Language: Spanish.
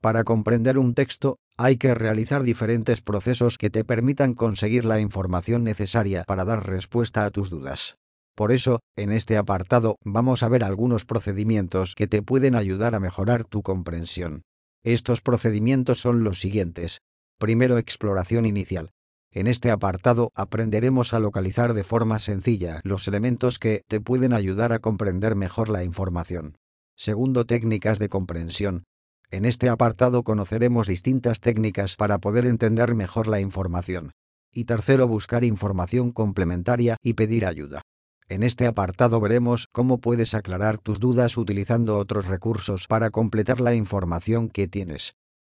Para comprender un texto, hay que realizar diferentes procesos que te permitan conseguir la información necesaria para dar respuesta a tus dudas. Por eso, en este apartado vamos a ver algunos procedimientos que te pueden ayudar a mejorar tu comprensión. Estos procedimientos son los siguientes. Primero, exploración inicial. En este apartado aprenderemos a localizar de forma sencilla los elementos que te pueden ayudar a comprender mejor la información. Segundo, técnicas de comprensión. En este apartado conoceremos distintas técnicas para poder entender mejor la información. Y tercero, buscar información complementaria y pedir ayuda. En este apartado veremos cómo puedes aclarar tus dudas utilizando otros recursos para completar la información que tienes.